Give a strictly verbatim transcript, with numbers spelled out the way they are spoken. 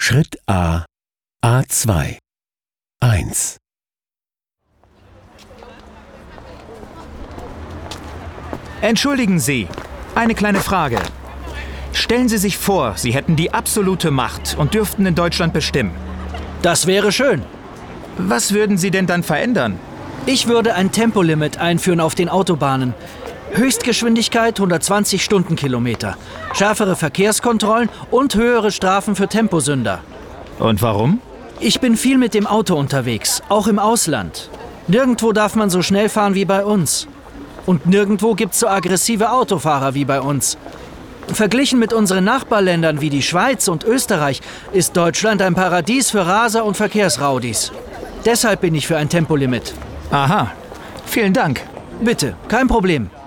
Schritt A, A zwei. eins. Entschuldigen Sie, eine kleine Frage. Stellen Sie sich vor, Sie hätten die absolute Macht und dürften in Deutschland bestimmen. Das wäre schön. Was würden Sie denn dann verändern? Ich würde ein Tempolimit einführen auf den Autobahnen. Höchstgeschwindigkeit hundertzwanzig Stundenkilometer, schärfere Verkehrskontrollen und höhere Strafen für Temposünder. Und warum? Ich bin viel mit dem Auto unterwegs, auch im Ausland. Nirgendwo darf man so schnell fahren wie bei uns. Und nirgendwo gibt's so aggressive Autofahrer wie bei uns. Verglichen mit unseren Nachbarländern wie die Schweiz und Österreich ist Deutschland ein Paradies für Raser und Verkehrsraudis. Deshalb bin ich für ein Tempolimit. Aha, vielen Dank. Bitte, kein Problem.